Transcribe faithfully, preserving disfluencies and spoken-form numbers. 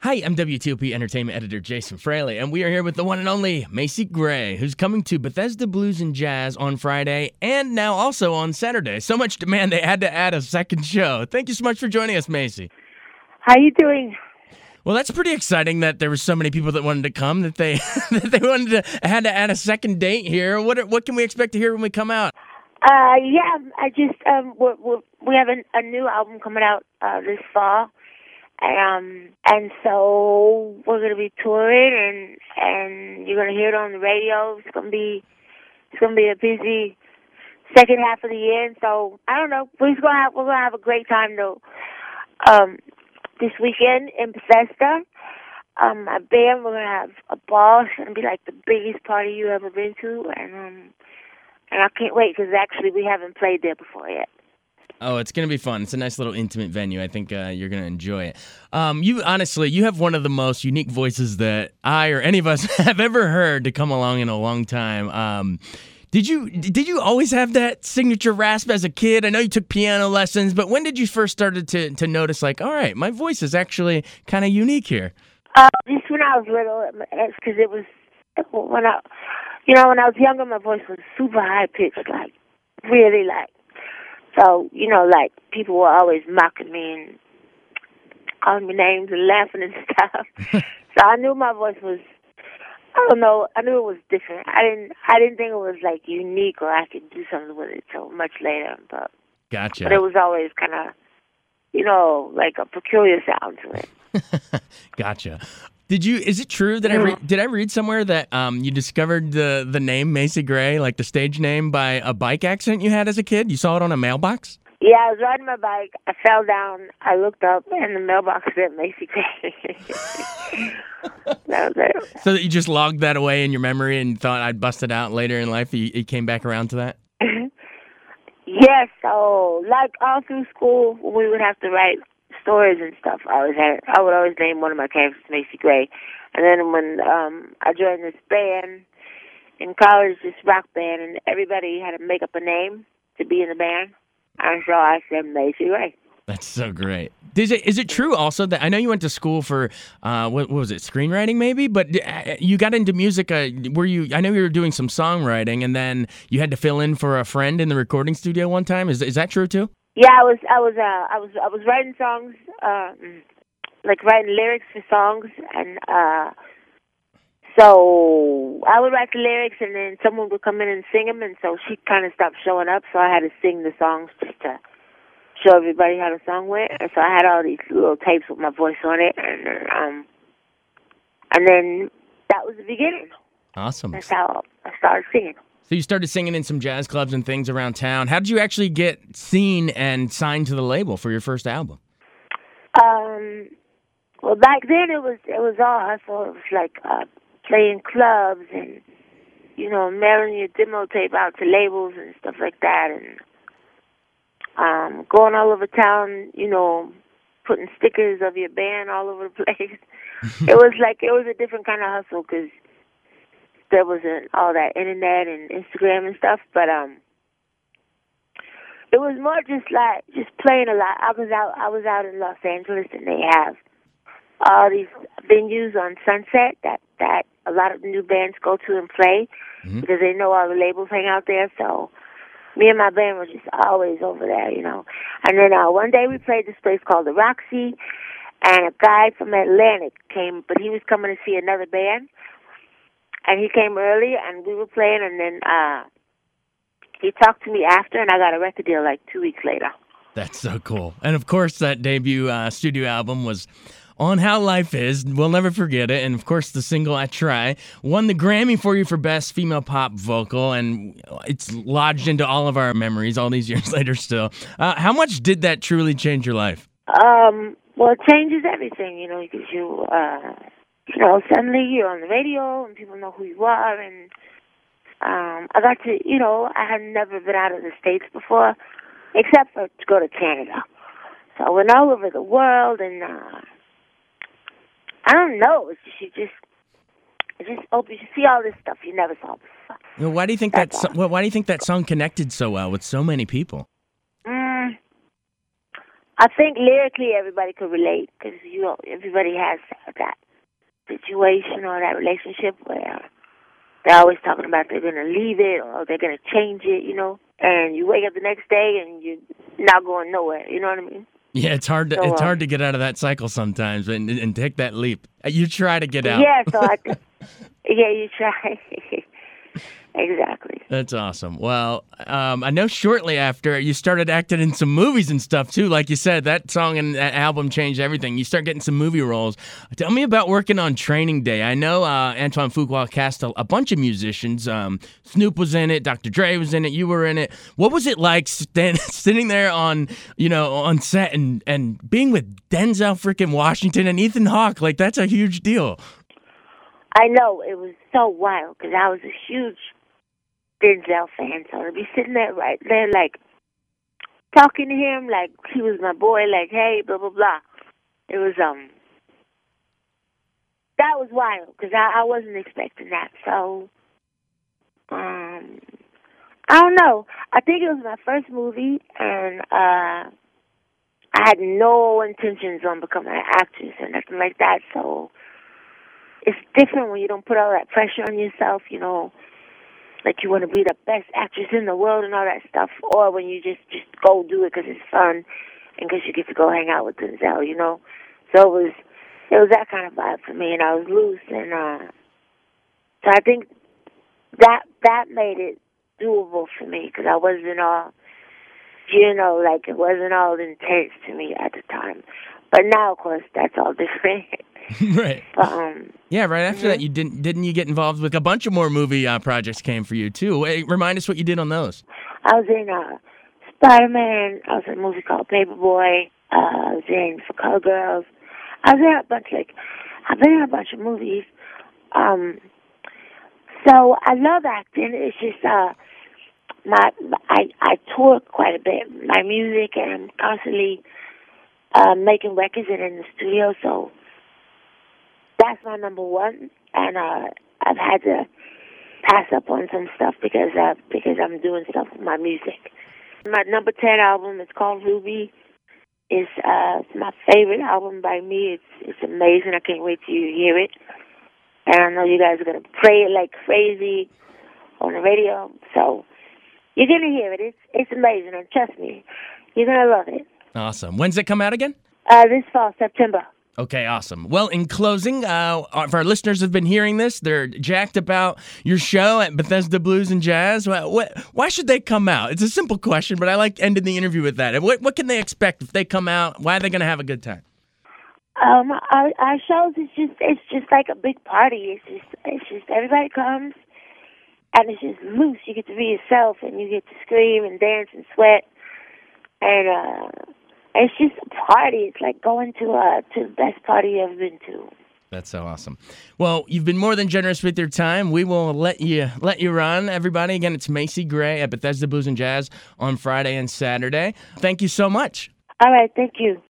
Hi, I'm W T O P Entertainment Editor Jason Fraley, and we are here with the one and only Macy Gray, who's coming to Bethesda Blues and Jazz on Friday and now also on Saturday. So much demand, they had to add a second show. Thank you so much for joining us, Macy. How you doing? Well, that's pretty exciting that there were so many people that wanted to come that they that they wanted to had to add a second date here. What are, what can we expect to hear when we come out? Uh, yeah, I just um, we're, we're, we have a, a new album coming out uh, this fall, um, and so we're gonna be touring, and and you're gonna hear it on the radio. It's gonna be it's gonna be a busy second half of the year, and so I don't know. We're gonna have, we're gonna have a great time though. Um, this weekend in Bethesda. Um, my band, we're gonna have a ball. It's gonna be like the biggest party you ever been to, and um, and I can't wait because actually we haven't played there before yet. Oh, it's going to be fun. It's a nice little intimate venue. I think uh, you're going to enjoy it. Um, you honestly, you have one of the most unique voices that I or any of us have ever heard to come along in a long time. Um, did you did you always have that signature rasp as a kid? I know you took piano lessons, but when did you first started to to notice like, all right, my voice is actually kind of unique here? Uh, just when I was little, because it was when I, you know, when I was younger, my voice was super high pitched, like really like. So, you know, like, people were always mocking me and calling me names and laughing and stuff. So I knew my voice was, I don't know, I knew it was different. I didn't I didn't think it was, like, unique or I could do something with it till much later. But, Gotcha. But it was always kind of, you know, like a peculiar sound to it. Gotcha. Did you? Is it true that I re- did I read somewhere that um you discovered the the name Macy Gray, like the stage name, by a bike accident you had as a kid? You saw it on a mailbox? Yeah, I was riding my bike. I fell down. I looked up, and the mailbox said Macy Gray. That was it. So that you just logged that away in your memory and thought I'd bust it out later in life. You, you came back around to that? Yes. So, like all through school, we would have to write stories and stuff. I always had, I would always name one of my characters Macy Gray. And then when um, I joined this band in college, this rock band, and everybody had to make up a name to be in the band, and so I said Macy Gray. That's so great. Is it is it true also that I know you went to school for uh, what, what was it, screenwriting maybe? But you got into music. Uh, were you? I know you were doing some songwriting, and then you had to fill in for a friend in the recording studio one time. Is is that true too? Yeah, I was, I was, uh, I was, I was writing songs, uh, like writing lyrics for songs, and uh, so I would write the lyrics, and then someone would come in and sing them, and so she kind of stopped showing up, so I had to sing the songs just to show everybody how the song went, and so I had all these little tapes with my voice on it, and um, and then that was the beginning. Awesome. That's how I started singing. So you started singing in some jazz clubs and things around town. How did you actually get seen and signed to the label for your first album? Um, well, back then it was it was all hustle. It was like uh, playing clubs and, you know, mailing your demo tape out to labels and stuff like that, and um, going all over town, you know, putting stickers of your band all over the place. It was like, it was a different kind of hustle because there wasn't all that internet and Instagram and stuff, but um, it was more just like just playing a lot. I was out, I was out in Los Angeles, and they have all these venues on Sunset that that a lot of new bands go to and play mm-hmm. because they know all the labels hang out there. So me and my band were just always over there, you know. And then uh, one day we played this place called the Roxy, and a guy from Atlantic came, but he was coming to see another band. And he came early, and we were playing, and then uh, he talked to me after, and I got a record deal like two weeks later. That's so cool. And, of course, that debut uh, studio album was On How Life Is. We'll never forget it. And, of course, the single, I Try, won the Grammy for you for Best Female Pop Vocal, and it's lodged into all of our memories all these years later still. Uh, how much did that truly change your life? Um, well, it changes everything, you know, because you... Uh, You know, suddenly you're on the radio and people know who you are, and um, I got to, you know, I had never been out of the States before, except for to go to Canada. So I went all over the world, and uh, I don't know, it's just, you just, it just opens, you see all this stuff you never saw before. Well, why do you think that? So, well, why do you think that song connected so well with so many people? Mm, I think lyrically everybody could relate because you know everybody has that situation or that relationship where they're always talking about they're gonna leave it or they're gonna change it, you know. And you wake up the next day and you're not going nowhere. You know what I mean? Yeah, it's hard to So, it's um, hard to get out of that cycle sometimes and and take that leap. You try to get out. Yeah. So I. Yeah, you try. Exactly. That's awesome. Well, um, I know shortly after you started acting in some movies and stuff too. Like you said, that song and that album changed everything. You start getting some movie roles. Tell me about working on Training Day. I know uh, Antoine Fuqua cast a, a bunch of musicians. Um, Snoop was in it. Doctor Dre was in it. You were in it. What was it like stand, sitting there on you know on set and and being with Denzel freaking Washington and Ethan Hawke? Like that's a huge deal. I know it was so wild because I was a huge Denzel fan, so to be sitting there right there, like talking to him, like he was my boy, like hey, blah blah blah. It was um, that was wild because I, I wasn't expecting that. So um, I don't know. I think it was my first movie, and uh, I had no intentions on becoming an actress or nothing like that. So it's different when you don't put all that pressure on yourself, you know. Like you want to be the best actress in the world and all that stuff, or when you just just go do it because it's fun and because you get to go hang out with Denzel, you know. So it was it was that kind of vibe for me, and I was loose, and uh, so I think that that made it doable for me because I wasn't all, you know, like it wasn't all intense to me at the time. But now, of course, that's all different. Right. But, um, yeah, right after mm-hmm. that, you didn't didn't you get involved with a bunch of more movie uh, projects came for you too? Wait, remind us what you did on those. I was in uh, Spider-Man. I was in a movie called Paperboy. Uh, I was in For Color Girls. I was in a bunch like I've been in a bunch of movies. Um, so I love acting. It's just uh, my I I tour quite a bit. My music, and I'm constantly uh, making records and in the studio. So that's my number one, and uh, I've had to pass up on some stuff because uh, because I'm doing stuff with my music. My number ten album is called Ruby. It's uh, it's my favorite album by me. It's it's amazing. I can't wait till you hear it. And I know you guys are gonna play it like crazy on the radio. So you're gonna hear it. It's it's amazing, and trust me, you're gonna love it. Awesome. When's it come out again? Uh, this fall, September. Okay, awesome. Well, in closing, uh, if our listeners have been hearing this, they're jacked about your show at Bethesda Blues and Jazz. What, what, why should they come out? It's a simple question, but I like ending the interview with that. What, what can they expect if they come out? Why are they going to have a good time? Um, our, our shows is just it's just like a big party. It's just it's just everybody comes, and it's just loose. You get to be yourself, and you get to scream and dance and sweat, and uh. It's just a party. It's like going to uh, to the best party you've ever been to. That's so awesome. Well, you've been more than generous with your time. We will let you let you run, everybody. Again, it's Macy Gray at Bethesda Blues and Jazz on Friday and Saturday. Thank you so much. All right. Thank you.